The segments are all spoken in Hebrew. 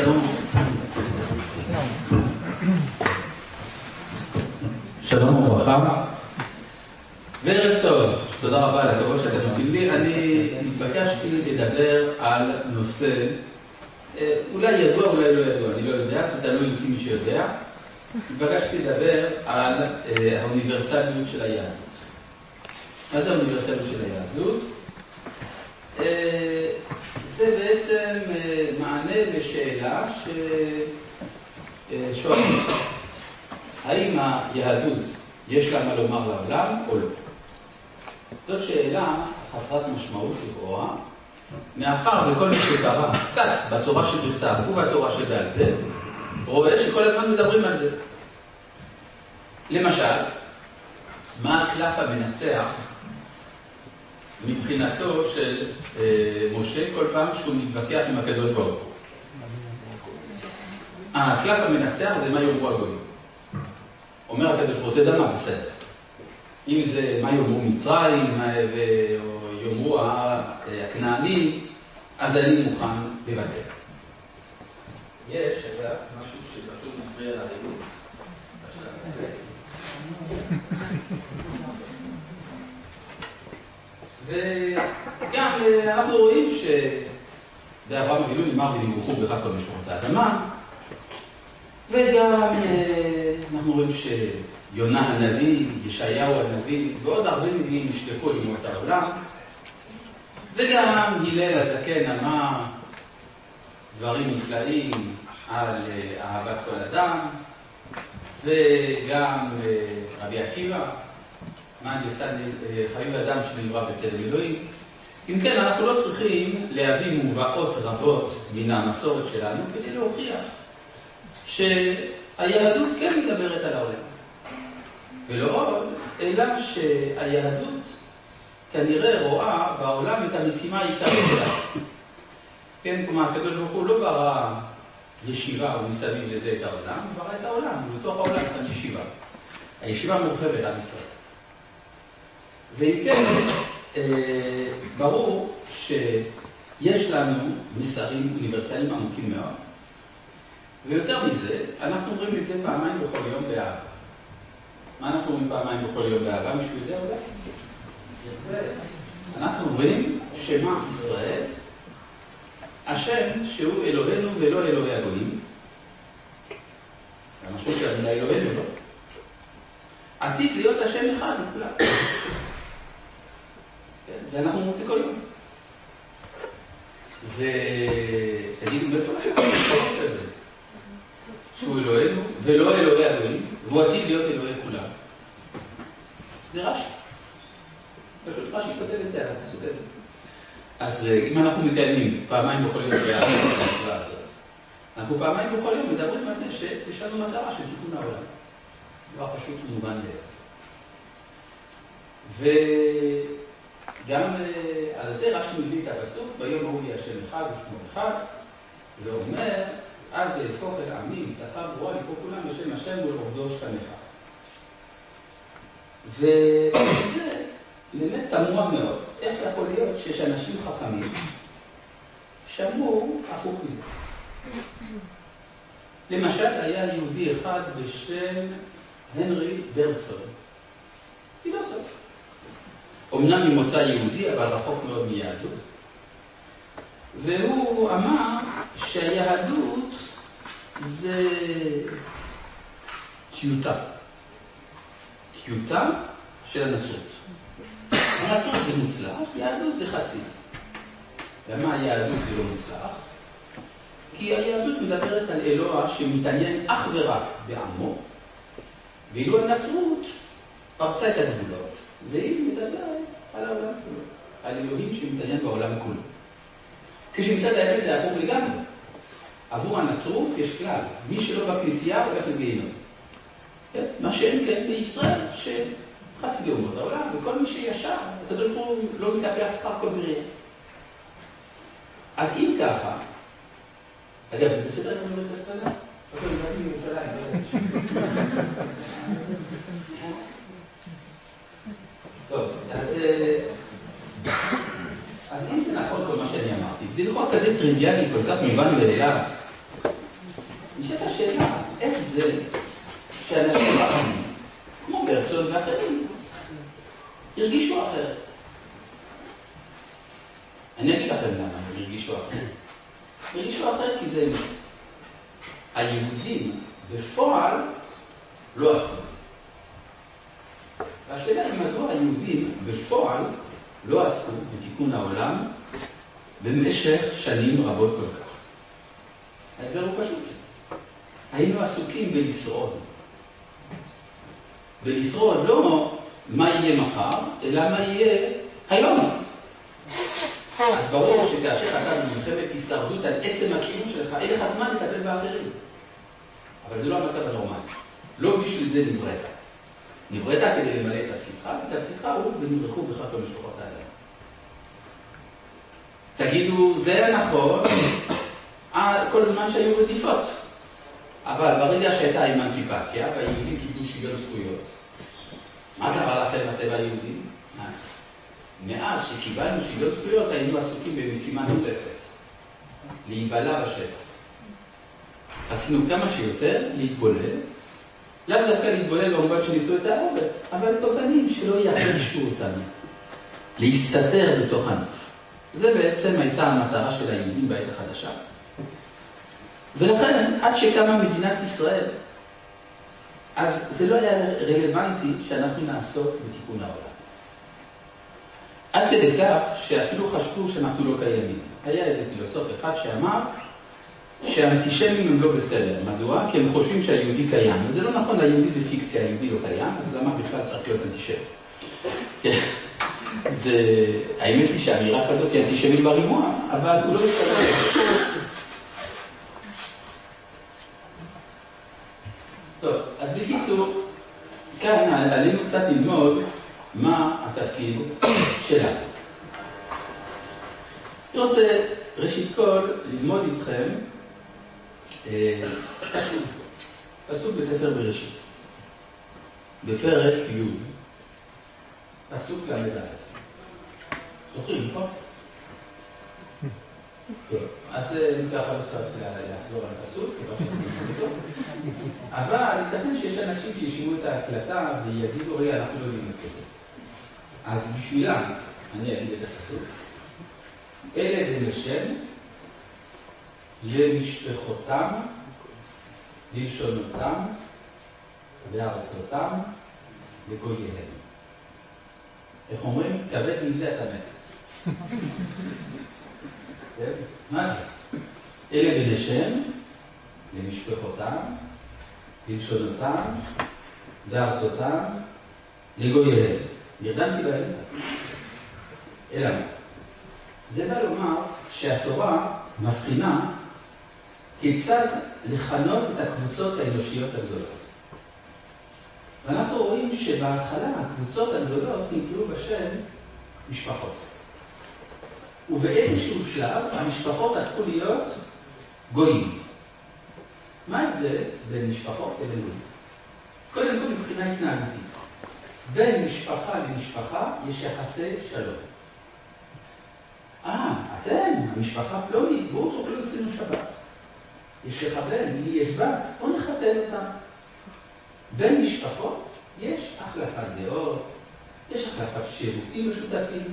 שלום. שלום וברכה. וערב טוב. תודה רבה על הכבוד שאתם עושים לי. אני התבקשתי לדבר על נושא, אולי ידוע, אולי לא ידוע, אני לא יודע, זה תלוי לפי מי שיודע. התבקשתי לדבר על האוניברסליות של היהדות. מה זה האוניברסליות של היהדות? זה בעצם מענה לשאלה ששואלים, האם היהדות יש לה מה לומר לעולם או לא? זאת שאלה חסרת משמעות לכאורה, מאחר וכל מי שקרא קצת בתורה שבכתב ובתורה שבעל פה, רואה שכל הזמן מדברים על זה. למשל, מה הקלף המנצח מבחינתו של משה כל פעם שהוא מתווכח עם הקדוש ברוך הוא? הקלף המנצח זה מה יאמרו הגויים. אומר הקדוש ברוך הוא, תדע מה, בסדר. אם זה מה יאמרו מצרים או יאמרו הכנענים, אז אני מוכן לוותר. יש משהו שפשוט מפריע להריגות. וגם אנחנו רואים שבאברהם אבינו נאמר ונברכו בך כל משפחות האדמה, וגם אנחנו רואים שיונה הנביא, ישעיהו הנביא ועוד הרבה נביאים נשלחו לאומות העולם, וגם הלל הזקן אמר דברים נפלאים על אהבת כל אדם, וגם רבי עקיבא מה יסד חביב אדם שנברא בצלם אלוהים. אם כן, אנחנו לא צריכים להביא מובאות רבות מן המסורת שלנו כדי להוכיח שהיהדות כן מדברת על העולם. ולא עוד, אלא שהיהדות כנראה רואה בעולם את המשימה העיקרית שלה. כן, כלומר, הקדוש ברוך הוא לא ברא ישיבה ומסביב לזה את העולם, הוא ברא את העולם, ובתוך העולם שם ישיבה. הישיבה מורחבת על ישראל. ואם כן, ברור שיש לנו מסרים אוניברסליים עמוקים מאוד, ויותר מזה, אנחנו אומרים את זה פעמיים בכל יום באהבה. מה אנחנו אומרים פעמיים בכל יום באהבה? מישהו יודע אולי? אנחנו אומרים שמע ישראל, השם שהוא אלוהינו ולא אלוהי הגויים, המשמעות של המילה אלוהינו לא, עתיד להיות השם אחד לכולם. זה אנחנו מוצאים כל יום. ותגידו בפרש, שהוא אלוהינו ולא אלוהי הגויים, והוא עתיד להיות אלוהי כולם. זה רש"י. פשוט רש"י כותב את זה על הפסוק הזה. אז אם אנחנו מקיימים פעמיים בכל יום במצווה הזאת, אנחנו פעמיים בכל יום מדברים על זה שיש לנו מטרה של תיקון העולם. דבר פשוט מובן לב. וגם על זה רש"י מביא את הפסוק, ביום ההוא יהיה השם אחד ושמו אחד, ואומר, אז יהפוך אל העמים, שפה ברורה לקרוא כולם בשם השם ולעובדו שכם אחד. וזה באמת תמוה מאוד, איך יכול להיות שיש אנשים חכמים שאמרו הפוך מזה. למשל, היה יהודי אחד בשם הנרי ברקסון, פילוסוף. אמנם ממוצא יהודי, אבל רחוק מאוד מיהדות. והוא אמר שהיהדות זה טיוטה של הנצרות. הנצרות זה מוצלח, יהדות זה חצי. למה היהדות זה לא מוצלח? כי היהדות מדברת על אלוה שמתעניין אך ורק בעמו, ואילו הנצרות פרצה את הגבולות, והיא מדברת על העולם כולו, על אלוהים שמתעניין בעולם כולו. כשמצד האמת זה עבור לגמרי. עבור הנצרות יש כלל, מי שלא בכנסייה הולך לגיהינום. מה שאין כן בישראל, שחסידי אומות העולם, וכל מי שישר, הקדוש ברוך הוא לא מתאפח שכר כל בריאה. אז אם ככה, אגב, זה בסדר אם אני לא את הסתנה? אוקיי, אני באתי מירושלים. טוב, אז אם זה נכון כל מה שאני אמרתי, זה נכון כזה טריוויאלי, כל כך מובן מאליו, זה שאנשים אחרים, כמו ברצון ואחרים, הרגישו אחרת. אני אגיד לכם למה הם הרגישו אחרת. הרגישו אחרת כי זה היהודים בפועל לא עשו את זה. והשאלה היא מדוע היהודים בפועל לא עשו בתיקון העולם במשך שנים רבות כל כך. ההסבר הוא פשוט. היינו עסוקים בלשרוד. בלשרוד לא מה יהיה מחר, אלא מה יהיה היום. אז ברור שכאשר אתה במלחמת הישרדות על עצם הקיום שלך, אין לך זמן לטפל באחרים. אבל זה לא המצב הנורמלי. לא בשביל זה נבראת. נבראת כדי למלא את תפקידך, ותפקידך הוא ונברחו בך כל משפחות האדם. תגידו, זה נכון, כל הזמן שהיו רדיפות. אבל ברגע שהייתה האמנציפציה, והיהודים קיבלו שוויון זכויות, מה קרה לכם הטבע היהודי? מאז שקיבלנו שוויון זכויות, היינו עסוקים במשימה נוספת. להיבלע בשטח. עשינו כמה שיותר להתבולל, לאו דווקא להתבולל במובן שניסו את העובד, אבל תוקנים שלא יחרישו אותנו. להסתתר בתוך הנוף. זה בעצם הייתה המטרה של היהודים בעת החדשה. ולכן, עד שקמה מדינת ישראל, אז זה לא היה רלוונטי שאנחנו נעסוק בתיקון העולם. עד כדי כך שאפילו חשבו שאנחנו לא קיימים. היה איזה פילוסוף אחד שאמר שהאנטישמים הם לא בסדר. מדוע? כי הם חושבים שהיהודי קיים. וזה לא נכון, היהודי זה פיקציה, היהודי לא קיים, אז למה בכלל צריך להיות אנטישמי? האמת היא שהאמירה כזאת היא אנטישמית ברימוע, אבל הוא לא יתקדם. טוב, אז בקיצור, כאן עלינו קצת ללמוד מה התפקיד שלנו. אני רוצה ראשית כל ללמוד איתכם פסוק בספר בראשית, בפרק י', פסוק למד. זוכרים, נכון? טוב, אז ככה לא צריך לחזור על הפסוק, אבל ייתכן שיש אנשים שישמעו את ההקלטה ויגידו, רגע, אנחנו לא יודעים את זה. אז בשבילם, אני אגיד את הפסוק. אלה בן השם, למשפחותם, ללשונותם, לארצותם, לגוייהם. איך אומרים? כבד מזה אתה מת. מה זה? אלה בן השם, למשפחותם, ללשונותם, לארצותם, לגוייהם. נרדמתי באמצע. אלא מה? זה בא לומר שהתורה מבחינה כיצד לכנות את הקבוצות האנושיות הגדולות. ואנחנו רואים שבהתחלה הקבוצות הגדולות נקראו בשם משפחות. ובאיזשהו שלב המשפחות הפכו להיות גויים. מה ההבדל בין משפחות לבין גויים? קודם כל מבחינה התנהגותית. בין משפחה למשפחה יש יחסי שלום. אתם, המשפחה פלונית, בואו תאכלו אצלנו שבת. יש לך בן, לי יש בת, בואו נחתן אותם. בין משפחות יש החלפת דעות, יש החלפת שירותים משותפים,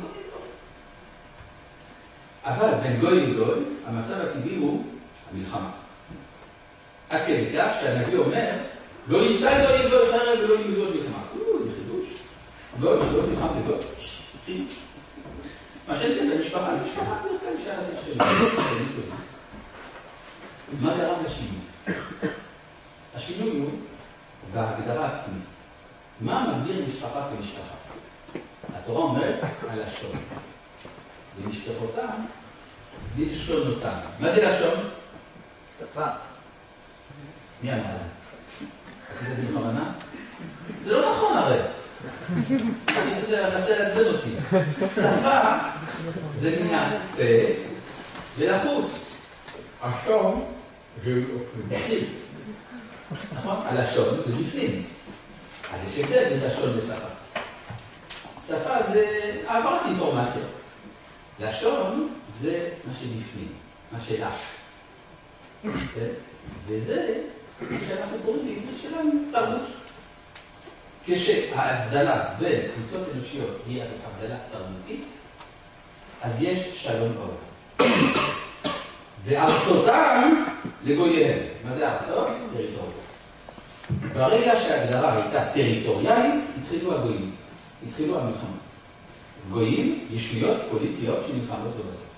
אבל בין גוי לגוי, המצב הטבעי הוא המלחמה. עד כדי כך שהנביא אומר, לא יישא גוי לגוי חרב ולא ילמדו מלחמה. זה חידוש. גוי שלא נלחם בגוי. חידוש. מה שאתם במשפחה, למשפחה בדרך כלל יחסית שלי. מה גרם לשינוי? השינוי הוא בהגדרה הפנימית. מה מגדיר משפחה כמשפחה? התורה אומרת הלשון. למשפחותם, ללשונותם. מה זה לשון? שפה. מי אמר לה? עשית את זה בכוונה? זה לא נכון הרי. אני מנסה להצבן אותי. שפה זה מן הפה ולחוץ. השון זה בפנים. נכון? הלשון זה בפנים. אז יש הבדל בין לשון ושפה. שפה זה העברת אינפורמציה. לשון זה מה שבפנים, מה שלך. וזה שאנחנו קוראים בעברית שלנו תרבות. כשההבדלה בין קבוצות אנושיות היא הבדלה תרבותית, אז יש שלום בעולם. וארצותם לגוייהם. מה זה ארצות? טריטוריות. ברגע שההגדרה הייתה טריטוריאלית, התחילו הגויים, התחילו המלחמות. גויים, ישויות פוליטיות שנלחמות בו בסוף.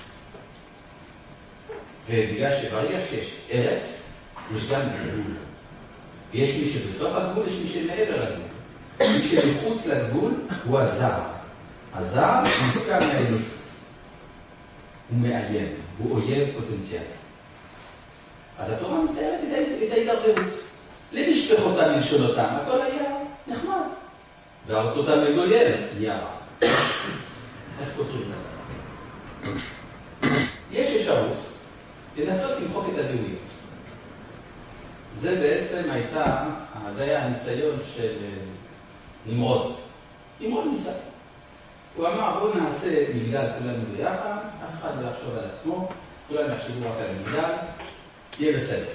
ובגלל שברגע שיש ארץ, יש גם גבול. יש מי שבתוך הגבול, יש מי שמעבר לגבול. מי שמחוץ לגבול הוא הזר. הזר מופקע מהאנושות. הוא מאיים, הוא אויב פוטנציאלי. אז התורה מתארת את ההידרדרות. למשפחותם ולשונותם, הכל היה נחמד. וארצותם לגוייהם נהיה רע. איך פותרים את זה? יש אפשרות לנסות למחוק את הזהויות. זה בעצם זה היה הניסיון של נמרוד. נמרוד ניסה. הוא אמר, בואו נעשה מגדל כולנו ביחד, אף אחד לא יחשוב על עצמו, כולנו יחשבו רק על מגדל, יהיה בסדר.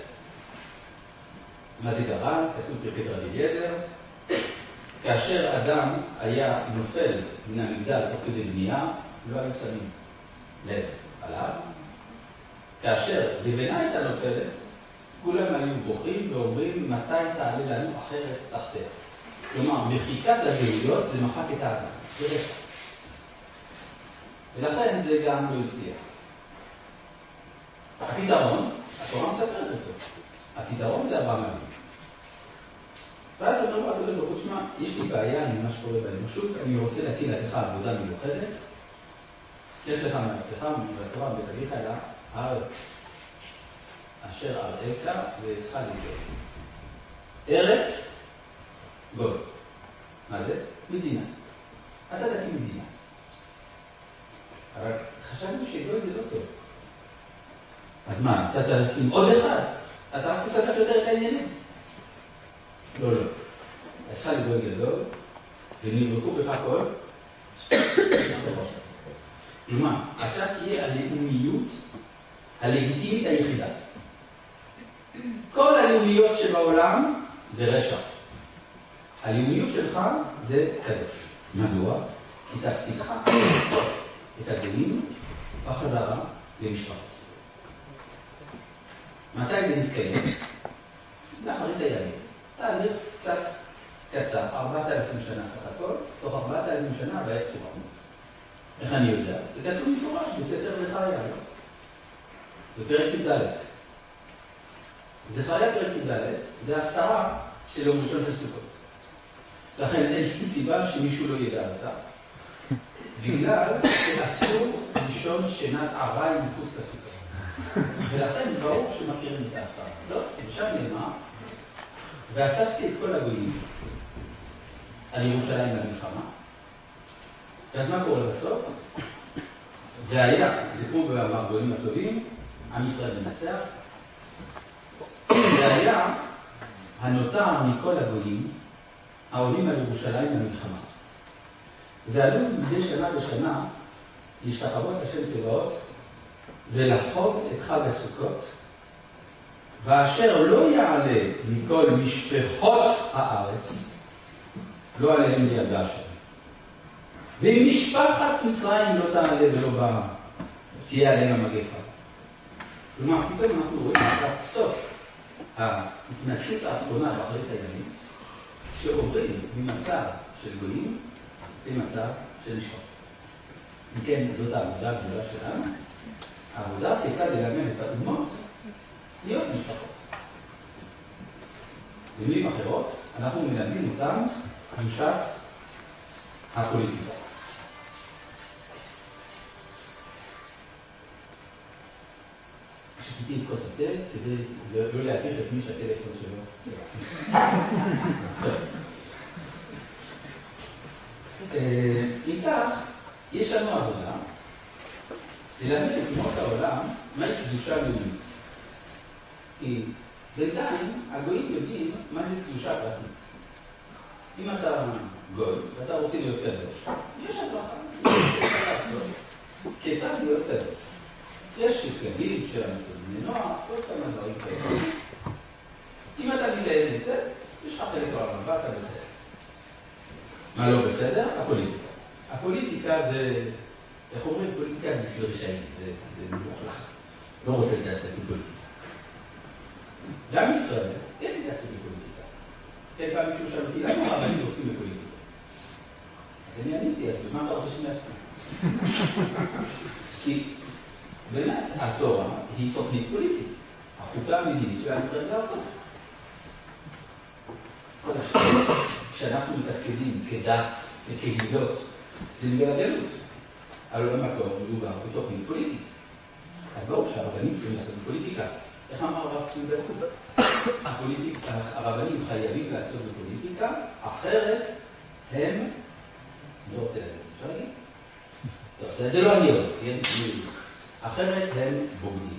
מה זה גרם? כתוב פרקי רבי אליעזר. כאשר אדם היה נופל מן המגדל תוך כדי בנייה, לא היו שמים לב עליו. כאשר לבנה הייתה נופלת, כולם היו בוכים ואומרים מתי תעלה לנו אחרת תחתיה. כלומר, מחיקת הזהויות זה מחק את האדם. זה רצח. ולכן זה גם לא הצליח. הפתרון, התורה מספרת אותו. הפתרון זה אברהם אבינו. ואז אומר לו, הקדוש ברוך הוא, תשמע, יש לי בעיה עם מה שקורה באנושות, אני רוצה להטיל עליך עבודה מיוחדת, יש לך מארצך, מהתורה ותגידך אל הארץ, אשר אראך ואעשך לגוי. ארץ, גוי. מה זה? מדינה. אתה תקים מדינה. אבל חשבנו שגוי זה לא טוב. אז מה, אתה תקים עוד אחד? אתה רק תספק יותר את העניינים. לא, לא. אז חל גוי גדול, ונברקו בך כל. כלומר, אתה תהיה הלאומיות הלגיטימית היחידה. כל הלאומיות שבעולם זה רשע. הלאומיות שלך זה קדוש. מדוע? כי תפקידך את הגויים בחזרה למשפחות. מתי זה מתקיים? לאחרית הימים. תהליך קצת קצר, 4,000 שנה סך הכל, תוך 4,000 שנה הבאה כתובה. איך אני יודע? זה כתוב מפורש בספר זכריה, לא? בפרק י"ד. זכריה פרק י"ד זה ההפטרה של יום ראשון של סוכות. לכן אין שום סיבה שמישהו לא ידע אותה, בגלל שאסור לישון שינת עריים מחוץ לסוכות. ולכן ברור שמכירים את ההפטרה הזאת, ושם נאמר, ואספתי את כל הגויים על ירושלים למלחמה. ואז מה קורה בסוף? והיה, זה כמו במרגולים הטובים, עם ישראל מנצח. והיה הנותר מכל הגויים העולים על ירושלים למלחמה. ועלו מדי שנה בשנה להשתחוות השם צבאות ולחוג את חג הסוכות, ואשר לא יעלה מכל משפחות הארץ, לא עליהם ליגע שם. ומשפחת מצרים לא תעלה ולא באה, תהיה עליהם המגפה. כלומר, פתאום אנחנו רואים את סוף ההתנגשות האחרונה באחרית הימים, שעוברים ממצב של גויים למצב של משפחות. אם כן, זאת העבודה הגדולה שלנו. העבודה כיצד ללמד את האומות להיות משפחות. במילים אחרות, אנחנו מלמדים אותם קדושת הפוליטיקה. שתיתי את כוס התה כדי לא להקיף את מי שהטלפון שלו. אם כך, יש לנו עבודה ללמד את אומות העולם מהי קדושה לאומית. כי בינתיים הגויים יודעים מה זה קדושה פרטית. אם אתה גוי ואתה רוצה להיות קדוש, יש הדרכה. כיצד להיות קדוש? יש כללים של המצוות בני נוח, כל כמה דברים כאלה. מה לא בסדר? הפוליטיקה. הפוליטיקה זה, איך אומרים? פוליטיקה זה בשביל רשעים, זה מלוכלך. לא רוצה להתעסק בפוליטיקה. גם ישראל, כן להתעסק בפוליטיקה. כן, פעם מישהו שאל אותי, למה הרבנים עוסקים בפוליטיקה? אז אני עניתי, אז במה אתה רוצה שהם יעסקו? כי באמת, התורה היא תוכנית פוליטית. החוקה המדינית של עם ישראל בארצות. כשאנחנו מתפקדים כדת וכקהילות, זה מגלגלות. אבל במקום מדובר בתוכנית פוליטית. אז ברור שהרבנים צריכים לעשות בפוליטיקה. איך אמר הרב צבי ברקוב? הרבנים חייבים לעשות בפוליטיקה, אחרת הם, לא רוצה להגיד, אפשר להגיד? זה לא אני עוד, אחרת הם בוגדים.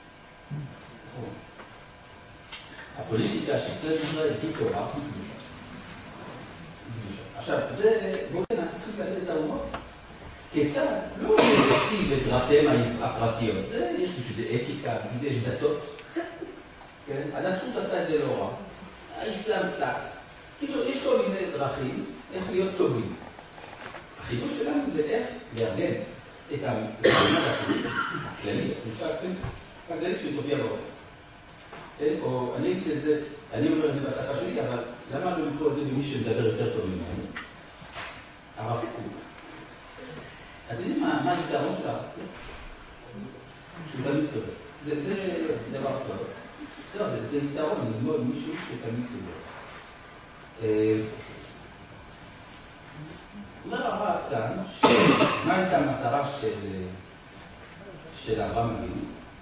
הפוליטיקה של כנסת ישראל היא תורה וקדושה. עכשיו, בואו נתחיל להגיד את האומות. כיצד? לא להכתיב את דרכיהם הפרטיות. יש בשביל זה אתיקה, בשביל זה יש דתות. הנצרות עשתה את זה לא רע. האסלאם קצת. כאילו, יש כל מיני דרכים איך להיות טובים. החידוש שלנו זה איך לארגן את המדינה הכללית, הכללית של טוביה בעולם. או אני אומר את זה בשפה שלי, אבל למה לא לקרוא את זה במי שמדבר יותר טוב ממנו? הרב קוק. אתם יודעים מה היתרון של הרב קוק? שהוא תמיד צודק. זה דבר טוב. לא, זה יתרון ללמוד מישהו שתמיד צודק. אומר הרב כאן, מה הייתה המטרה של אברהם אבינו?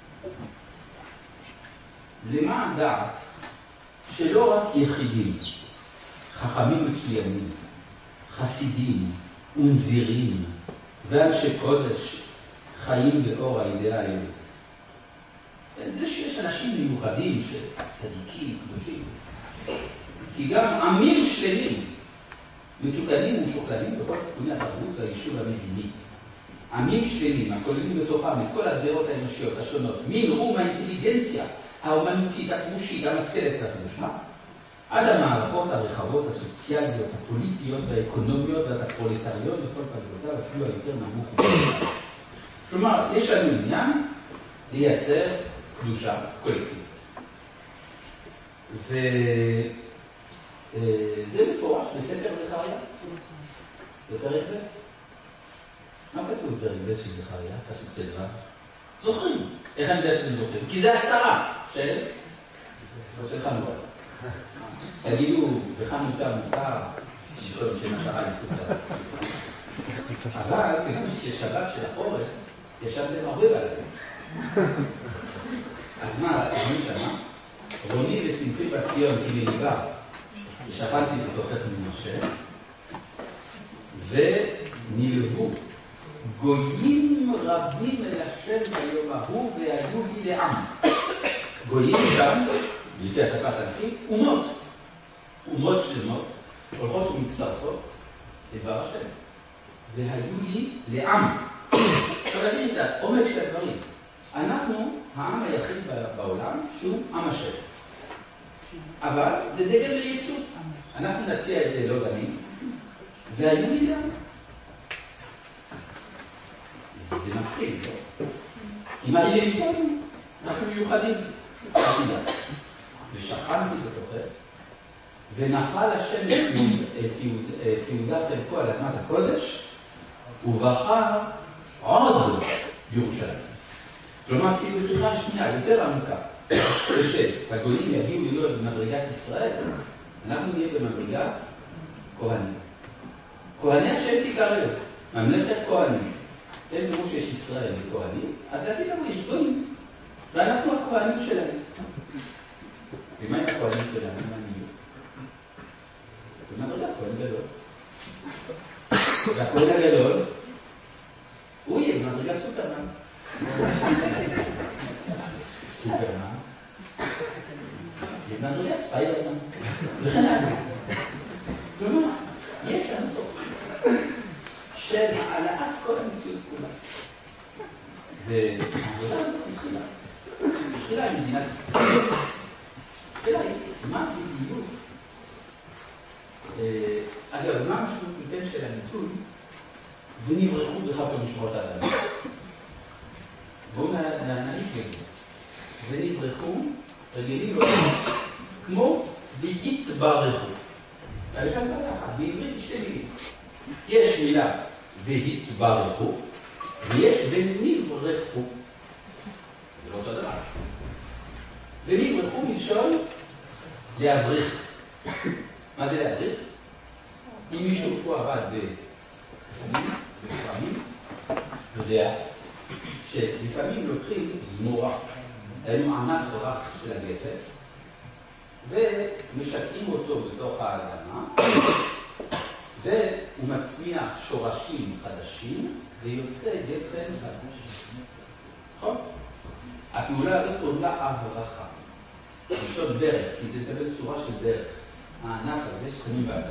למען דעת שלא רק יחידים, חכמים מצוינים, חסידים ונזירים ואנשי קודש חיים באור האידאה האלוהית. זה שיש אנשים מיוחדים צדיקים, קדושים, כי גם עמים שלמים מתוקנים ומשוכללים בכל תחומי התרבות והיישוב המדיני. עמים שלמים הכוללים בתוכם את כל הזירות האנושיות השונות, מנעום האינטליגנציה האומנותית, הכמושית, המשכלת והקדושה, עד המערכות הרחבות הסוציאליות, הפוליטיות והאקונומיות והפרולטריות בכל פלגותיו, אפילו היותר נמוך ובכל. כלומר, יש לנו עניין לייצר קדושה קולקטיבית. וזה מפורש בספר זכריה, בפרק ב'. מה כתוב בפרק ב' של זכריה? פסוק ט"ו. זוכרים. איך אני יודע שאתם זוכרים? כי זה הסתרה של חנוכה. תגידו, בחנוכה מותר, שמטרה לפוצה. אבל כיוון ששבת של החורף, ישבתם הרבה בלילה. אז מה, אומרים שמה? רוני ושמחי בציון כי מליבה, ושפלתי בתוכך ממשה, ונלוו גויים רבים אל השם ביום ההוא והיו לי לעם. גויים שם, לפי השפה התנ"כית, אומות שלמות, הולכות ומצטרפות לדבר השם. והיו לי לעם. עכשיו להגיד את העומק של הדברים. אנחנו העם היחיד בעולם שהוא עם השם. אבל זה דגל לייצוא. אנחנו נציע את זה לא דמים, והיו לי לעם. זה מפחיד, לא? כי מה יהיה איתנו? אנחנו מיוחדים. ושכנתי בתוכך, ונפל השם את יהודה חלקו על אדמת הקודש, ובחר עוד בירושלים. כלומר, תהיה בחירה שנייה, יותר עמוקה, כשהגויים יגיעו להיות במדרגת ישראל, אנחנו נהיה במדרגה כהנים. כהני השם תקראו, ממלכת כהנים. הם תראו שיש ישראל וכהנים, אז להגיד לנו, יש גויים, ואנחנו הכהנים שלהם. ומה עם הכהנים שלנו? מה נהיו? במדרגה כהן גדול. והכהן הגדול, הוא יהיה במדרגת סופרמן. סופרמן. במדרגת ספיידרמן. וכן הלאה. כלומר, יש לנו סוף. של העלאת כל המציאות כולה. והעבודה הזאת התחילה עם מדינת ישראל. השאלה היא, מה בדיוק אגב, מה המשמעות של הביטוי? ונברחו בחפר משמרות האדם. בואו נעניק לזה. ונברחו, רגילים לא כמו והתברכו. ואפשר לדבר אחד, בעברית שתי מילים. יש מילה והתברכו, ויש ונברחו. זה לא אותו דבר. ונברחו מלשון להבריך. מה זה להבריך? אם מישהו פה עבד בפעמים, יודע שלפעמים לוקחים זמורה, היינו ענק רך של הגפת, ומשקעים אותו בתוך האדמה, והוא מצמיח שורשים חדשים, ויוצא גפן חדש. נכון? הפעולה הזאת קוראים לה הברכה. לשון דרך, כי זה מקבל צורה של דרך. הענק הזה שתמים באדמה.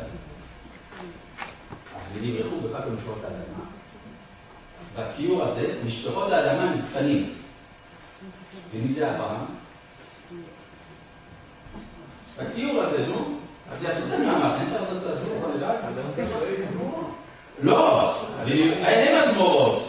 אז ונברחו בחפר משמרות האדמה. בציור הזה, משפחות האדמה מתפנים. ומי זה אברהם? בציור הזה, נו, אז יעשו קצת מאמץ, אני צריך לעשות את הדור פה לבד? לא, אין הזמורות.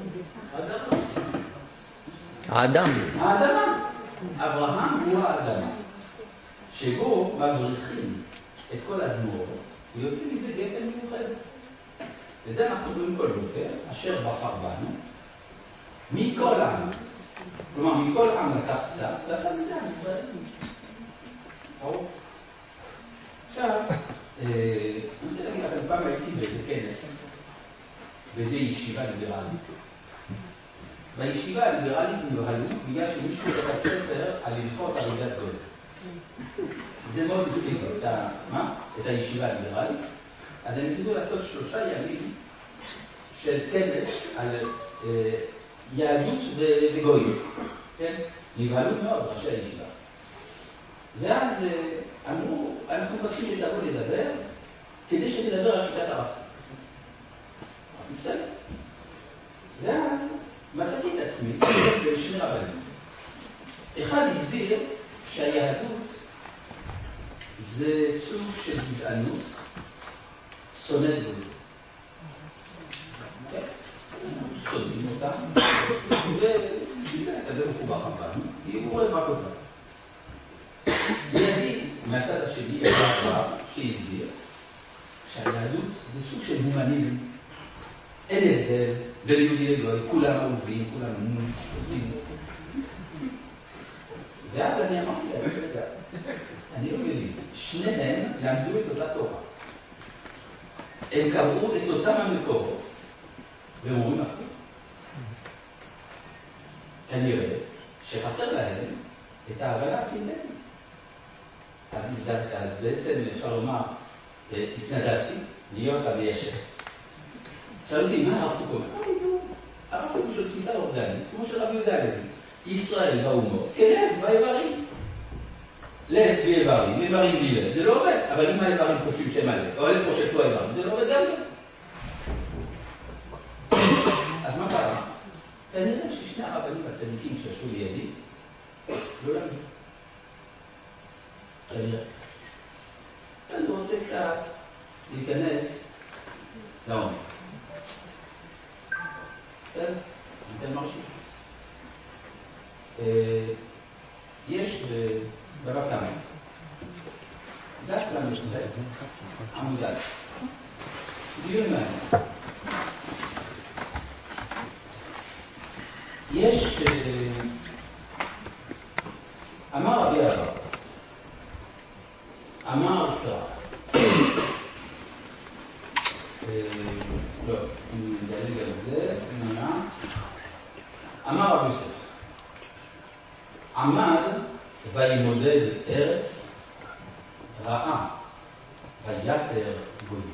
האדם. האדמה. אברהם הוא האדמה. שבו מבריחים את כל הזמורות, ויוצאים מזה גפן מיוחד. וזה אנחנו רואים כל בוקר, אשר בחר בנו, מכל עם. כלומר, מכל עם לקח קצת, ועשה מזה עם ישראל. עכשיו, אני רוצה להגיד לכם, פעם הייתי באיזה כנס, באיזה ישיבה ליברלית. בישיבה הליברלית נבהלו בגלל שמישהו כתב ספר על הלכות הריגת גוי. זה מאוד גדול, את הישיבה הליברלית. אז הם התחילו לעשות 3 ימים של כנס על יהדות וגויים. כן? נבהלו מאוד ראשי הישיבה. ואז אמרו, אנחנו מבקשים שתבוא לדבר, כדי שתדבר על שיטת הרב קוק. אמרתי, בסדר. ואז מצאתי את עצמי בשני רבנים. אחד הסביר שהיהדות זה סוג של גזענות, שונאת גויים. שונאים אותם, וזה כזה מחובר רבנו, כי הוא רואה מה קודם. לידי, מהצד השני, יש דבר שהסביר שהיהדות זה סוג של הומניזם. אין הבדל בין יהודי לגוי, כולם אהובים, כולם עושים. ואז אני אמרתי להם, אני לא מבין, שניהם למדו את אותה תורה. הם קראו את אותם המקורות, והם אומרים אחרי. כנראה שחסר להם את ההבנה הסינתטית. אז בעצם אפשר לומר, התנדבתי להיות המיישב. שאלו אותי, מה הרב קוק אומר? הרב קוק יש לו תפיסה אורגנית, כמו של רבי יהודה הלוי. ישראל באומות, כלב באיברים. לב בלי איברים, איברים בלי לב, זה לא עובד. אבל אם האיברים חושבים שהם הלב, או הלב חושב שהוא האיברים, זה לא עובד גם כן. אז מה קרה? כנראה ששני הרבנים הצדיקים שישבו לידי, לא למדו. כנראה. אני רוצה קצת להיכנס לעומק. כן? אני אתן מרשים. יש בבא קמא, דף ל"ב, עמוד א', דיון מעניין. יש, אמר רבי אבא, אמר קרא, לא, אני מדלג על זה, אמר רבי יוסף, עמד וימודד ארץ, ראה ויתר גויים.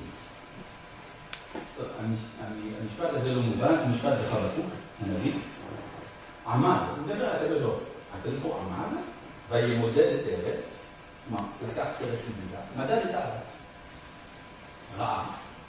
המשפט הזה לא מובן, זה משפט בחבקוק, הנביא. עמד, הוא מדבר על הקדוש ברוך הוא. הקדוש ברוך הוא עמד וימודד את ארץ, כלומר, לקח סרט מדידה, מדד את הארץ. ראה.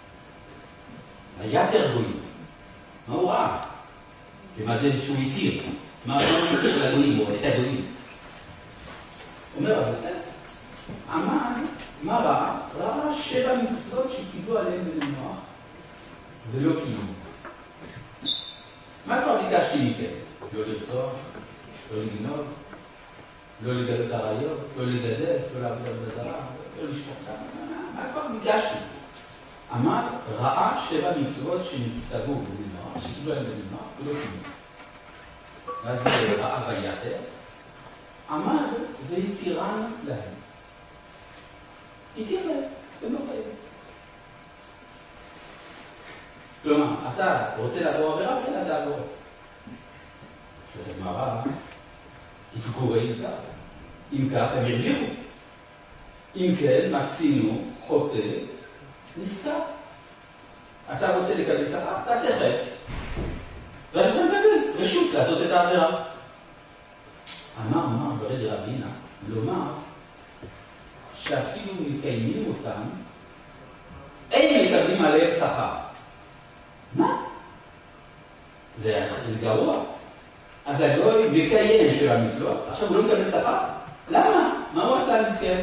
ויתר גויים. מה הוא ראה? ומה זה שהוא התיר? מה הוא של הגויים או את הגויים? אומר רבי יוסף, עמד מה ראה? ראה 7 מצוות שקיבלו עליהם בני נוח ולא קיימו. מה כבר ביקשתי מכם? לא לרצוח, לא לגנוב, לא לגדל עריות, לא לגדל, לא לעבוד בזרה, לא לשפוך דם. מה כבר ביקשתי? אמר, ראה 7 מצוות שנצטוו בני נוח, שקיבלו עליהם בני נוח ולא קיימו. אז ראה ויתר, עמד והתירן להם. התיר להם, הם לא חייבים. כלומר, אתה רוצה לעבור עבירה, כן, אתה עבור. שואלת הגמרא, התגורא אם כך. אם כך, הם הרוויחו. אם כן, מצינו חוטא נזכר. אתה רוצה לקבל שכר, תעשה חטא. ואז אתה מקבל רשות לעשות את העבירה. אמר ברד רבינה, לומר שאפילו מקיימים אותם, אין מקבלים עליהם שכר. מה? זה גרוע. אז הגוי מקיים של המצוות, עכשיו הוא לא מקבל שכר? למה? מה הוא עשה מסכן?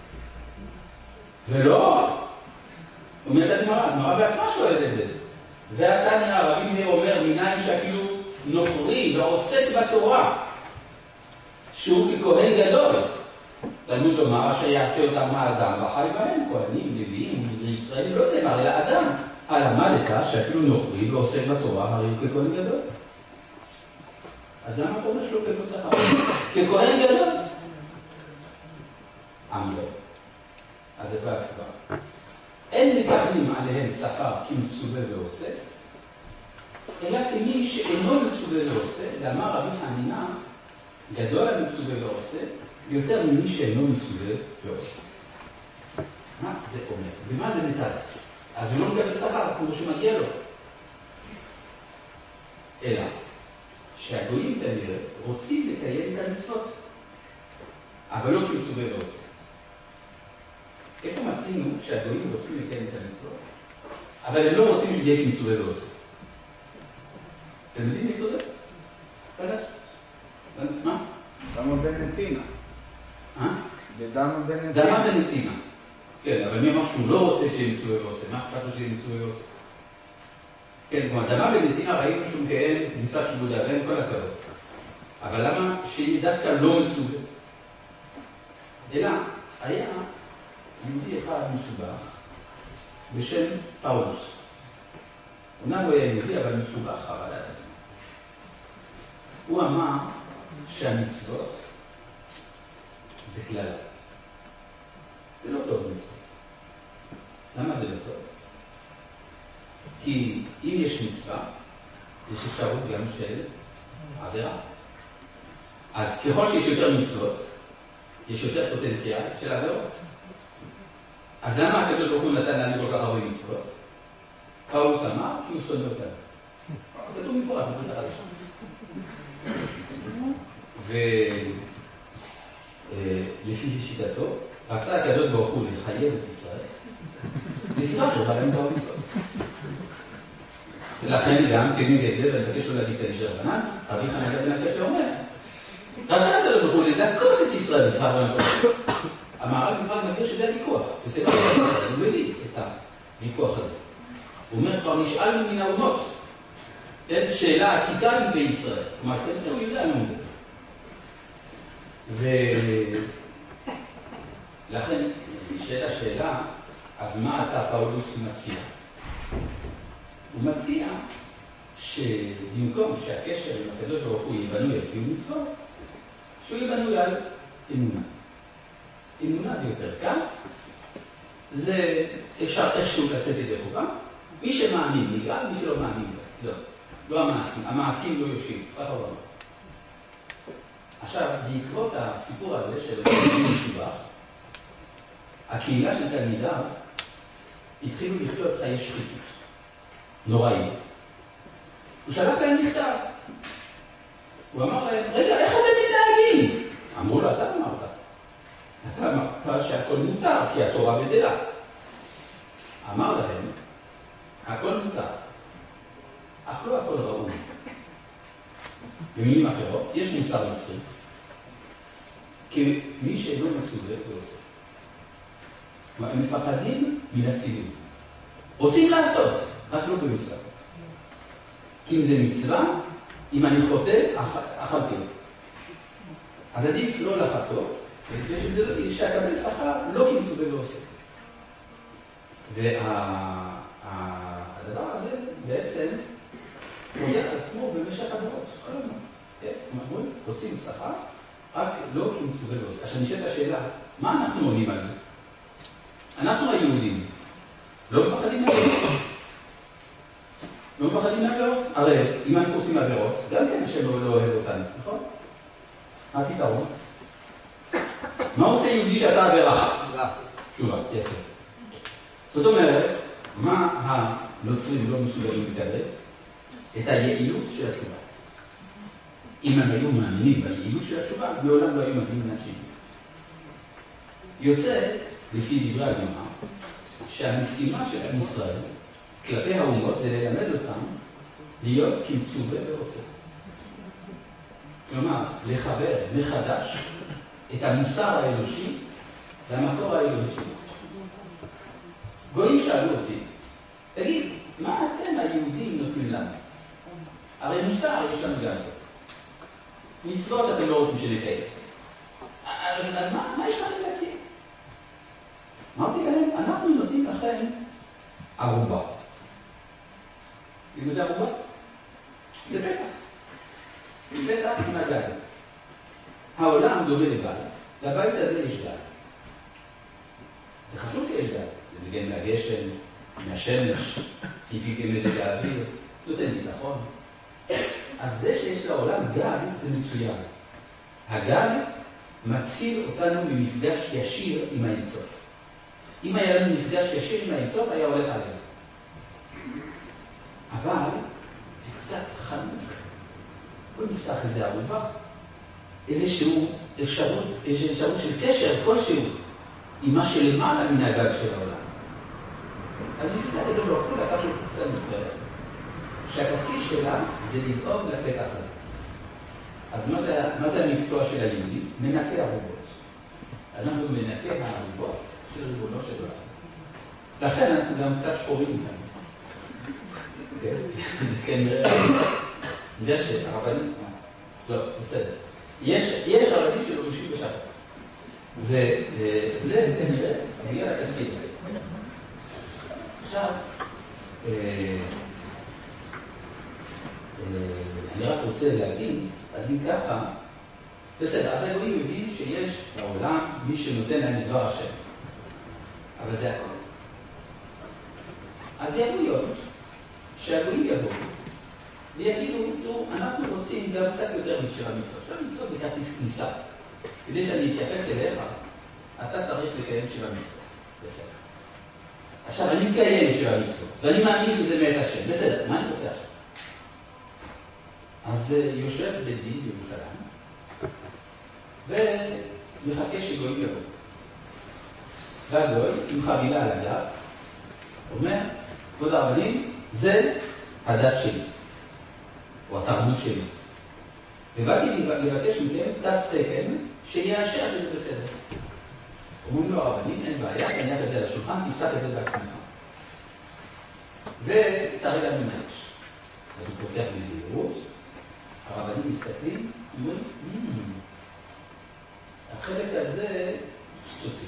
ולא, אומרת הגמרא בעצמה שואלת את זה. והתניא רבי מאיר אומר, מנין שאפילו נוכרי ועוסק בתורה, שהוא ככהן גדול. תלמוד לומר שיעשה אותם האדם וחי בהם, כהנים, לוויים, ישראל, לא נאמר, אלא אדם. למדת שאפילו נוכרי ועוסק בתורה, הרי הוא ככהן גדול. אז למה אתה אומר שלא ככהן שכר? ככהן גדול? אמר. אז זה בא התשובה. אין מקבלים עליהם שכר כמצווה ועושה, אלא כמי שאינו מצווה ועושה, ואמר רבי חנינא, גדול המצווה ועושה, יותר ממי שאינו מצווה ועושה. מה זה אומר? ומה זה מתרץ? אז הוא לא מקבל שכר כמו שמגיע לו. אלא שהגויים כנראה רוצים לקיים את המצוות, אבל לא כמצווה ועושה. איפה מצינו שהגויים רוצים לקיים את המצוות, אבל הם לא רוצים שזה יהיה כמצווה ועושה? אתם יודעים איפה זה? פלס? מה? דמה בנתינה. דמה בנתינה. כן, אבל מי אמר שהוא לא רוצה שיהיה מצווה ועושה? מה אכפת לו שיהיה מצווה ועושה? כן, כמו דמה בנתינה ראינו שהוא מקיים מצוות כיבוד האב, כל הכבוד. אבל למה שיהיה דווקא לא מצווה? אלא היה יהודי אחד מסובך בשם פאולוס. אומנם הוא היה יהודי, אבל מסובך חבל על עצמו. הוא אמר שהמצוות זה כלל. זה לא טוב מצוות. למה זה לא טוב? כי אם יש מצווה, יש אפשרות גם של עבירה. אז ככל שיש יותר מצוות, יש יותר פוטנציאל של עבירות. אז למה הקדוש ברוך הוא נתן לנו כל כך הרבה מצוות? פאולוס אמר, כי הוא שונא אותנו. כתוב מפורש, בברית החדשה. ולפי שיטתו, רצה הקדוש ברוך הוא לחייב את ישראל, לפיכך הרבה להם כבר מצוות. ולכן גם כנגד זה, ואני מבקש לו להגיד את הנשר רבנן, רבי חנינא בן עקשיא אומר, רצה הקדוש ברוך הוא לזכות את ישראל לפיכך הרבה להם כבר מצוות. המערב נפרד מגדיר שזה הוויכוח, בספר ישראל, הוא מביא את הוויכוח הזה. הוא אומר, כבר נשאלנו מן האומות, שאלה עתיקה בישראל, כלומר, הוא יודע מה הוא מדבר. ולכן, נשאלה השאלה, אז מה אתה פאולוס מציע? הוא מציע שבמקום שהקשר עם הקדוש ברוך הוא יבנוי על קיום מצוות, שהוא יבנוי על אמונה. אמונה זה יותר קל, זה אפשר איכשהו לצאת ידי חובה, מי שמאמין נגאל, מי שלא מאמין לא. לא המעשים, המעשים לא יושיב, ככה הוא אמר. עכשיו, בעקבות הסיפור הזה של משובח, הקהילה של תלמידיו התחילו לחיות חיי שחיתות, נוראיים. הוא שלח להם מכתב. הוא אמר להם, רגע, איך אתם מתנהגים? אמרו לו, אתה אמרת. אתה אמרת שהכל מותר, כי התורה בטלה. אמר להם, הכל מותר, אך לא הכל ראוי. במילים אחרות, יש מוסר מצרי, כי מי שאינו מצווה ועושה. הם מפחדים מן הציבור. רוצים לעשות, רק לא במצווה. כי אם זה מצווה, אם אני חוטא, אכלתי. אז עדיף לא לחטוא, שיקבל שכר לא כמצווה ועושה. והדבר הזה בעצם חוזר על עצמו במשך הדורות, כל הזמן. אנחנו רוצים שכר, רק לא כמצווה ועושה. עכשיו נשאלת השאלה, מה אנחנו עונים על זה? אנחנו היהודים לא מפחדים מהעבירות. לא מפחדים מהעבירות. הרי אם אנחנו עושים עבירות, גם כן השם לא אוהב אותנו, נכון? מה הפתרון? מה עושה יהודי שעשה עבירה? תשובה, יפה. זאת אומרת, מה הנוצרים לא מסוגלים לקבל? את היעילות של התשובה. אם הם היו מאמינים ביעילות של התשובה, מעולם לא היו מגיעים לאנשים. יוצא, לפי דברי הגמרא, שהמשימה של עם ישראל כלפי האומות זה ללמד אותם להיות כמצווה ועושה. כלומר, לחבר מחדש את המוסר האנושי למקור האנושי. גויים שאלו אותי, תגיד, מה אתם היהודים נותנים לנו? הרי מוסר יש לנו גם. מצוות אתם לא רוצים שנקיים. אז מה יש לכם להציג? אמרתי להם, אנחנו נותנים לכם ערובה. אם זה ערובה? זה פתח. פתח עם הגל. העולם דומה לבית. לבית הזה יש גל. זה חשוב שיש גל. זה מגן מהגשם, מהשמש, טבעי כמזג האוויר, נותן ביטחון. אז זה שיש לעולם גל זה מצוין. הגל מציל אותנו ממפגש ישיר עם האינסוף. אם היה לנו מפגש ישיר עם האינסוף, היה הולך עליו. אבל זה קצת חנוק. בוא נפתח איזה ערובה, איזושהי אפשרות של קשר כלשהו עם מה שלמעלה מן הגל של העולם. אז בשביל זה הקדוש ברוך הוא לקח לו קבוצה נבחרת, שהתפקיד שלה זה לדאוג לפתח הזה. אז מה זה המקצוע של היהודי? מנקה ערובות. אנחנו מנקה הערובות של ריבונו של עולם. לכן אנחנו גם קצת שחורים כאן. זה כנראה... זה שהרבנים... לא, בסדר. יש ערבים שלובשים בשחר. וזה כנראה מגיע לתפקיד הזה. עכשיו, אני רק רוצה להגיד, אז אם ככה, בסדר, אז הגויים מבין שיש בעולם מי שנותן להם דבר השם. אבל זה הכל. אז יכול להיות שהגויים יבואו ויגידו, תראו, אנחנו רוצים גם קצת יותר משל המצוות. של המצוות זה כרטיס כניסה. כדי שאני אתייחס אליך, אתה צריך לקיים של המצוות. בסדר. עכשיו, אני מקיים של המצוות, ואני מאמין שזה מאת השם. בסדר, מה אני רוצה עכשיו? אז יושב בדין בירושלים, ומחכה שגויים יבואו. והגוי, עם חבילה על הגב, אומר, כבוד הרבנים, זה הדת שלי, או התרבות שלי. ובאתי לבקש מכם תו תקן שיאשר שזה בסדר. אומרים לו הרבנים, אין בעיה, תניח את זה על השולחן, תפתח את זה בעצמך. ותראה לנו מה יש. אז הוא פותח בזהירות, הרבנים מסתכלים, אומרים, החלק הזה תוציא.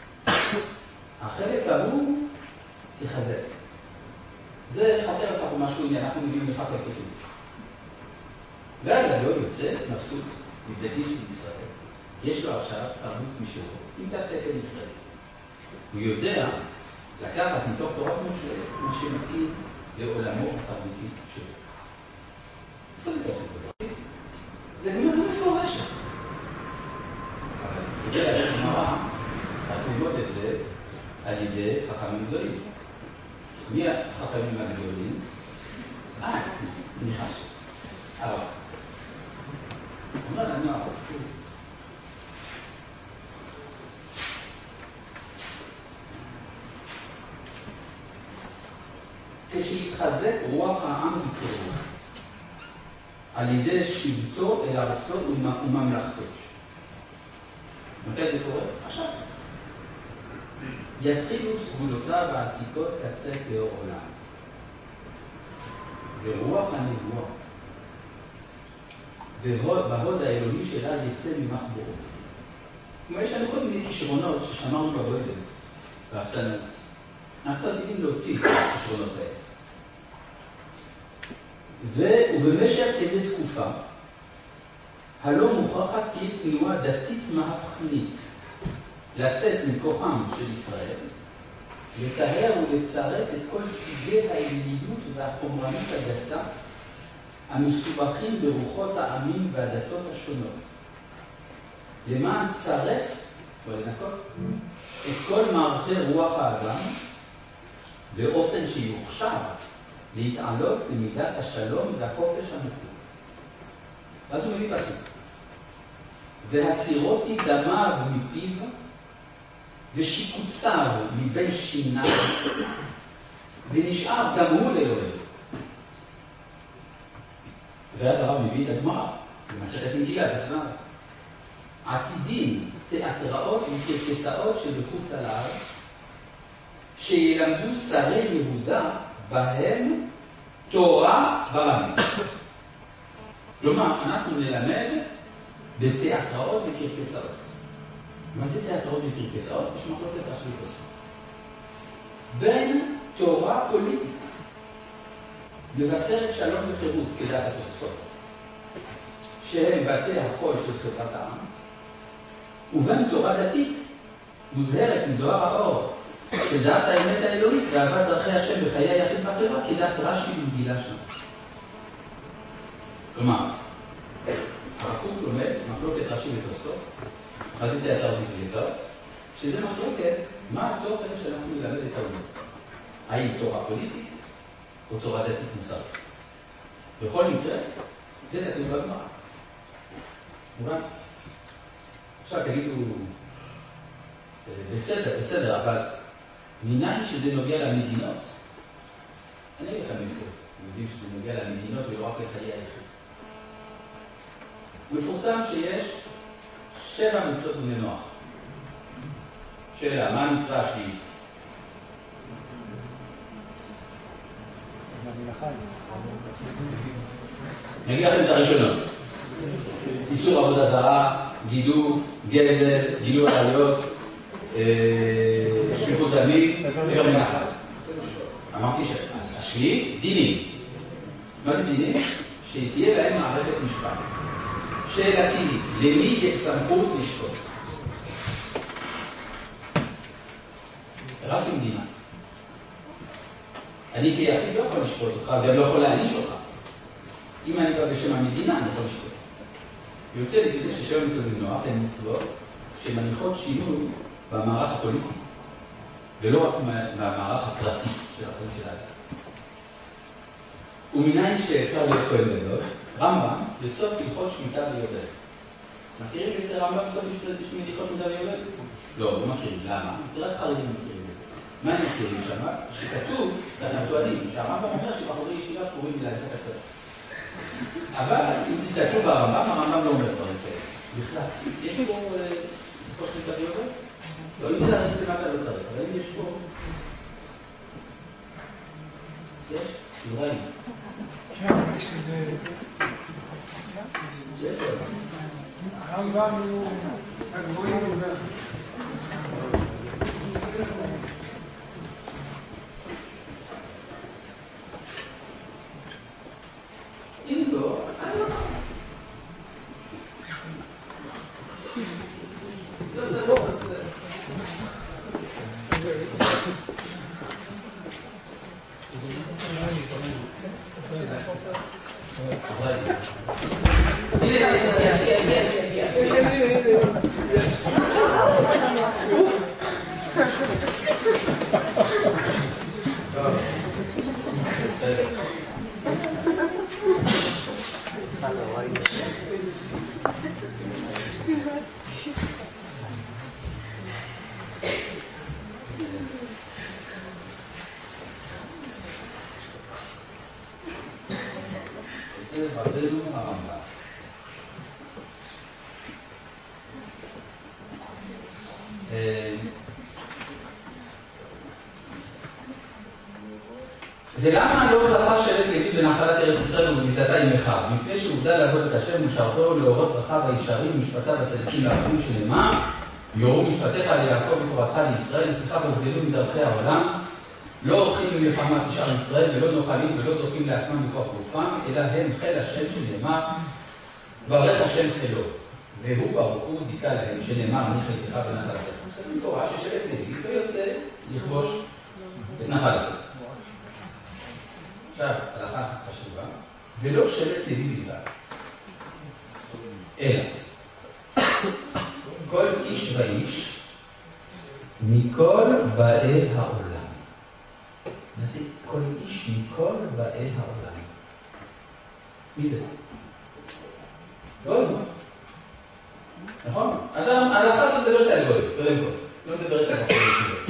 החלק ההוא תחזק. זה חסר לך פה משהו, הנה אנחנו מביאים לך חלקים. ואז הגוי יוצא מבסוט מבדקים של ישראל. יש לו עכשיו תרבות משלו, עם תו תקן ישראל. הוא יודע לקחת מתוך תורת משה מה שמתאים לעולמו התרבותי שלו. איפה זה כתוב? זה גמרא מפורשת. אבל כדי להגיד גמרא, צריך ללמוד את זה על ידי חכמים גדולים. מי החכמים הגדולים? ניחש. הרב. אומר לנו הרב. כשיתחזק רוח העם בקרבו, על ידי שבטו אל ארצו וממלכתו. מתי זה קורה? עכשיו. יתחילו סגולותיו העתיקות קצה כאור עולם. ורוח הנבואה, בהוד האלוהי שלה יצא ממחבורו. כלומר, יש לנו כל מיני כישרונות ששמרנו בגודל, באפסנות. אנחנו עתידים להוציא את הכישרונות האלה. ובמשך איזו תקופה, הלא מוכרחת תהיה תנועה דתית מהפכנית, לצאת מכוחם של ישראל, לטהר ולצרף את כל סוגי האליליות והחומרנות הגסה, המסובכים ברוחות העמים והדתות השונות. למען צרף, ולנקות, את כל מערכי רוח האדם, באופן שיוכשר להתעלות למידת השלום והחופש המקום. אז הוא מביא פסוק. והסירותי דמיו מפיו, ושיקוציו מבין שיניו, ונשאר גם הוא לאלוהים. ואז הרב מביא את הגמרא, במסכת מגילה, בכלל. עתידים תיאטראות וקרקסאות שבחוץ על הארץ, שילמדו שרי יהודה בהם תורה ברבים. כלומר, אנחנו נלמד בתיאטראות וקרקסאות. מה זה תיאטראות וקרקסאות? יש מחלוקת תכלית עושה. בין תורה פוליטית, מבשרת שלום וחירות כדעת התוספות, שהם בתי החול של חברת העם, ובין תורה דתית, מוזהרת מזוהר האור, של דעת האמת האלוהית ואהבת דרכי השם בחיי היחיד בחברה, כדעת רש"י ומגילה שם. כלומר, הרב קוק לומד מחלוקת רש"י ותוספות, מה זה תיאטראות וקרקסאות? שזה מחלוקת, מה התוכן שאנחנו נלמד את האומות? האם תורה פוליטית או תורה דתית מוסרית? בכל מקרה, זה כתוב בגמרא. מובן? עכשיו תגידו, בסדר, אבל מניין שזה נוגע למדינות? אני אגיד לכם מפה, אתם יודעים שזה נוגע למדינות ולא רק לחיי היחיד. מפורסם שיש 7 מצוות בני נוח. שאלה, מה המצווה השביעית? נגיד לכם את הראשונות. איסור עבודה זרה, גידוף, גזל, גילוי עריות, שפיכות דמים, וגם מנחל. אמרתי שהשביעית, דינים. מה זה דינים? שתהיה להם מערכת משפט. שאלתי, למי יש סמכות לשפוט? רק למדינה. אני כיחיד לא יכול לשפוט אותך, וגם לא יכול להעניש אותך. אם אני בא בשם המדינה, אני יכול לשפוט. יוצא לי כזה ששבע מצוות בני נוח הן מצוות שמניחות שינוי במערך הפוליטי, ולא רק במערך הפרטי של החיים של האדם. ומניין שאפשר להיות כהן גדול, רמב"ם בסוף הלכות שמיטה ויובל. מכירים את רמב"ם בסוף הלכות שמיטה ויובל? לא מכירים. למה? רק חרדים מכירים את זה. מה הם מכירים שם? שכתוב, אנחנו טוענים, שהרמב"ם אומר שבחורי ישיבה קוראים מלהגת הסדר. אבל אם תסתכלו ברמב"ם, הרמב"ם לא אומר דברים כאלה. בכלל, יש פה הלכות שמיטה ויובל? לא, אם זה להגיד למטה לא צריך, אבל אם יש פה... יש? נראים. יש איזה... הרמב"ם הוא הגבוהים וזה. אם לא, אני לא... זה לא... ולמה לא זכה שבט לוי בנחלת ארץ ישראל ובגזרתה עם אחיו? מפני שהוגדל לעבוד את השם ומשרתו להורות דרכיו הישרים ומשפטיו הצדיקים לעבדים שנאמר, יורו משפטיך ליעקב ותורתך לישראל, לפיכך הובדלו מדרכי העולם, לא עורכים מלחמה בשאר ישראל ולא נוחלים ולא זוכים לעצמם בכוח גופם, אלא הם חיל השם שנאמר, ברך השם חילו. והוא ברוך הוא זיכה להם שנאמר, אני חלקך בנחלת ארץ ישראל. זה תורה ששבט לוי לא יוצא לכבוש את נחלתו. עכשיו, הלכה חשובה, ולא שבט לוי בלבד, אלא כל איש ואיש מכל באי העולם. מה זה כל איש מכל באי העולם? מי זה? גוי. נכון? אז ההלכה הזאת מדברת על גוי, קודם כל. לא מדברת על גוי.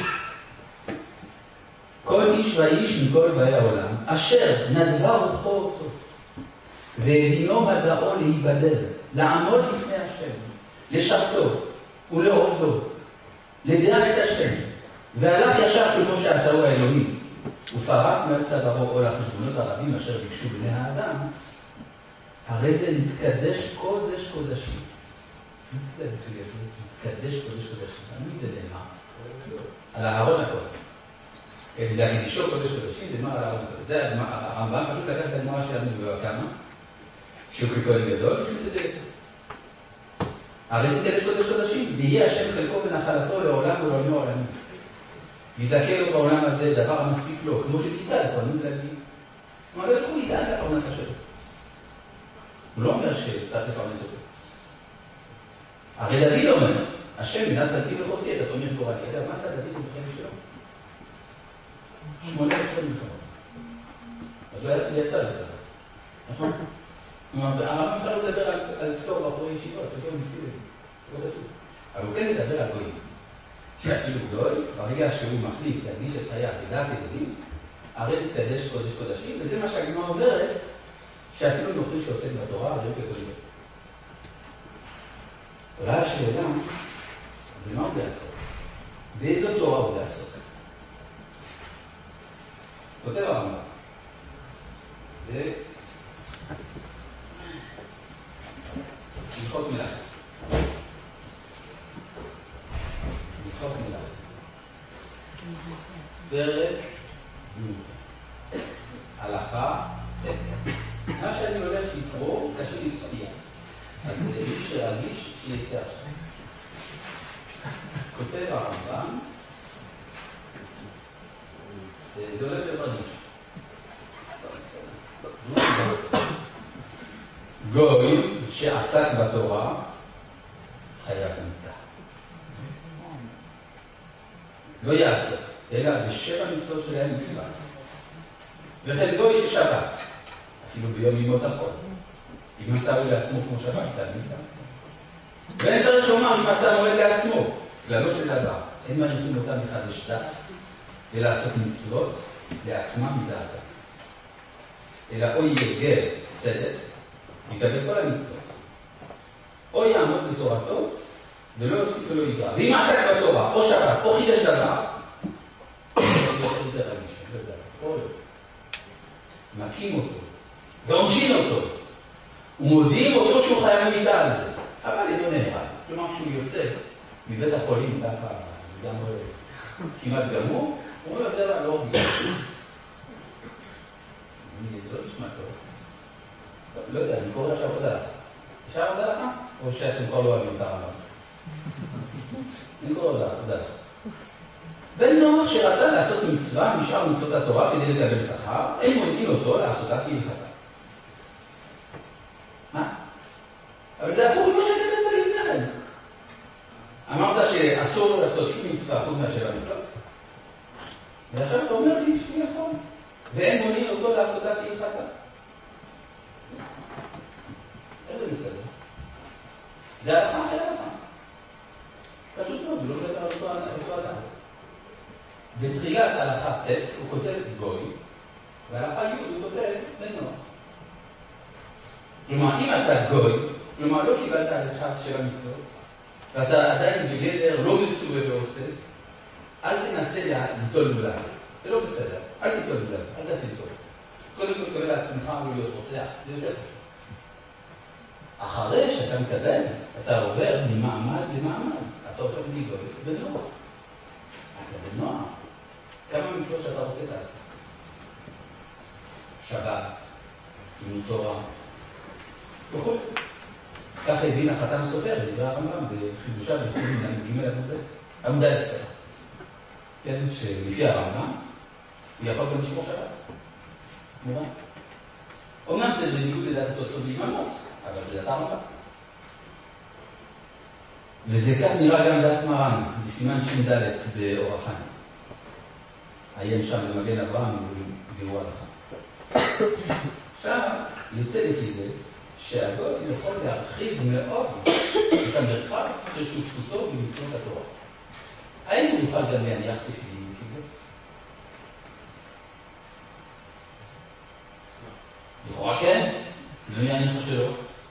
כל איש ואיש מכל באי העולם, אשר נדבה רוחו אותו, והבינו מדעו להיבדל, לעמוד לפני השם, לשבתו ולעובדו, לדעת את השם, והלך ישר כמו שעשהו האלוהים, ופרק מצברו עול החשבונות הרבים אשר ביקשו בני האדם, הרי זה נתקדש קודש קודשים. זה נתקדש קודש קודשים. מי זה נאמר? על הארון הקודש. להקדישו קודש קודשים זה נאמר על הארון הקודש. זה הרמב"ם פשוט לקח את הגמרא שלנו בבבא, שהוא ככהן גדול, וכניס את זה. הרי זה נתקדש קודש קודשים, ויהיה השם חלקו ונחלתו לעולם ולעולמי עולמים. ויזכה לו בעולם הזה דבר המספיק לו, כמו שזיכה לכהנים ולוויים. כלומר, לא הוא ידאג לפרנסה שלו. הוא לא אומר שצריך לפרנס אותו. הרי דוד אומר, השם מנת חלקי וחוסי, אתה אומר קורא לי. אגב, מה עשה דוד במלחמת שלו? 18 מלחמות. אז הוא יצא לצבא. נכון? כלומר, הרמב"ם בכלל לא מדבר על פטור בחורי ישיבות, זה לא מציל את זה. לא דתו. אבל הוא כן מדבר על גויים. שאפילו גוי, ברגע שהוא מחליט להקדיש את חייו לדעת אלוהים, הרי מתקדש קודש קודשים, וזה מה שהגמרא אומרת, שאפילו נוכרי שעוסק בתורה, הרי הוא כגוי. עולה השאלה, במה הוא יעסוק? באיזו תורה הוא יעסוק? כותב הרמב"ם. זה הלכות מלאכה. הלכות מלאכה. פרק י' הלכה ט'. מה שאני הולך לקרוא קשה לצפייה. אז מי שרגיש שיצא עכשיו. כותב הרמב"ם, זה הולך לרגיש. גוי שעסק בתורה חייב מיתה. לא יעסוק, אלא בשבע מצוות שלהם בלבד. וכן גוי ששבת, אפילו ביום ימות החול. אם עשה הוא לעצמו כמו שבת, תלמידה. ואין צריך לומר אם עשה מועד לעצמו, כללו של דבר. אין מניחים אותם מחדש דת, ולעשות מצוות לעצמם מדעתה. אלא או יגר צדק, יקבל כל המצוות. או יעמוד בתורתו, ולא יוסיף ולא יגרע. ואם עסק בתורה, או שבת, או חידש דבר, מכים אותו, ועונשין אותו, ומודיעים אותו שהוא חייב מיתה על זה. אבל אינו נהרג. כלומר, כשהוא יוצא מבית החולים, ככה, גם כמעט גמור, הוא אומר, זה לא הורגים. זה לא נשמע טוב. לא יודע, אני קורא עכשיו עוד הלכה. אפשר עוד הלכה? או שאתם כבר לא אוהבים את הרמב"ם? אני קורא עוד הלכה. בן נוח שרצה לעשות מצווה משאר מצוות התורה כדי לקבל שכר, אין מודיעים אותו לעשותה כהלכתה. מה? אבל זה הפוך ממה שאתם מצווה לפני כן. אמרת שאסור לעשות שום מצווה חוץ מהשבע מצוות? ועכשיו אתה אומר לי שהוא יכול. ואין מודיעים אותו לעשותה כהלכתה. איך זה מסתדר? זה הלכה אחרי הלכה. פשוט מאוד, הוא לא מדבר על אותו אדם. בתחילת הלכה ט' הוא כותב גוי, והלכה י' הוא כותב בן נוח. כלומר, אם אתה גוי, כלומר לא קיבלת הלכה של המצוות, ואתה עדיין בגדר לא מצווה ועושה, אל תנסה ליטול מולה. זה לא בסדר. אל תתקבל בזה, אל תעשה לי טוב. קודם כל תקבל לעצמך לא להיות רוצח, זה יותר חשוב. אחרי שאתה מקבל, אתה עובר ממעמד למעמד. אתה הופך מגוי בנוער. אתה בנוער. כמה מצוות שאתה רוצה תעשה? שבת, לימוד תורה, וכו'. ככה הבין החתן סופר, דברי הרמב"ם, בחידושיו בחולין ג' עמוד א' ספר. כן, שלפי הרמב"ם, הוא יכול גם לשמור שבת. מובן. אומנם זה בניגוד לדעת התוספות ביממות, אבל זה דעת הרמב"ם. וזה כך נראה גם דעת מרן, בסימן ש"ד באור החיים. עיין שם במגן אברהם וביאור הלכה. עכשיו, יוצא לפי זה, שהגוי יכול להרחיב מאוד את המרחב לשותפותו במצוות התורה. האם הוא יוכל גם להניח תפילין כזה? לכאורה כן, לא יניח שלא.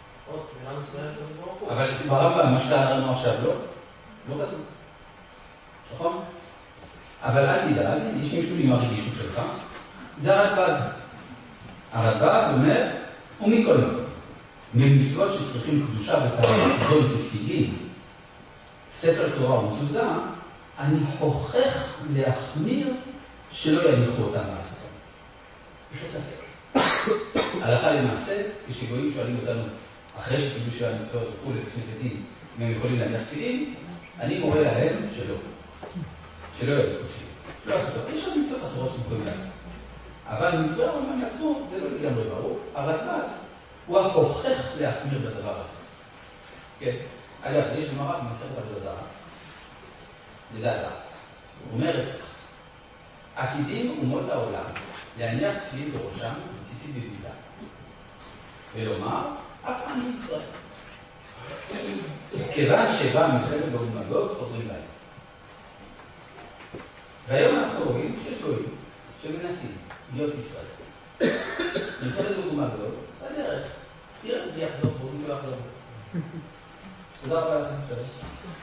אבל ברמב"ם, מה שקרה לנו עכשיו, לא כתוב. נכון? אבל אל תדאג, יש מישהו עם הרגישות שלך. זה הרדב"ז. הרדב"ז אומר, ומכל מקום. ממצוות שצריכים קדושה וכבוד תפקידים, ספר תורה ומזוזה, אני הוכח להחמיר שלא יניחו אותם לעשותם. יש לספק. הלכה למעשה, כשגויים שואלים אותנו, אחרי שקידוש של המצוות וכו' לפני דתיים, אם הם יכולים להניח תפילין, אני מורה להם שלא יניחו תפילין. לא עשו טוב. יש עוד מצוות אחרות שהם יכולים לעשות. אבל מדבר אומן עצמו, זה לא לגמרי ברור. הרדב"ז הוא הוכח להחמיר בדבר הזה. כן? אגב, יש גמרא במסכת עבודה זרה, וזה הזר. הוא אומר, עתידים אומות העולם להניח תפילין בראשם וציצית בבגדם. ולומר, אף עם ישראל. כיוון שבא מלחמת גוג ומגוג, חוזרים להם. והיום אנחנו רואים שיש גויים שמנסים להיות ישראל. מלחמת גוג ומגוג, בדרך. תראה, מי יחזור פה, מי לא יחזור. תודה רבה לכם.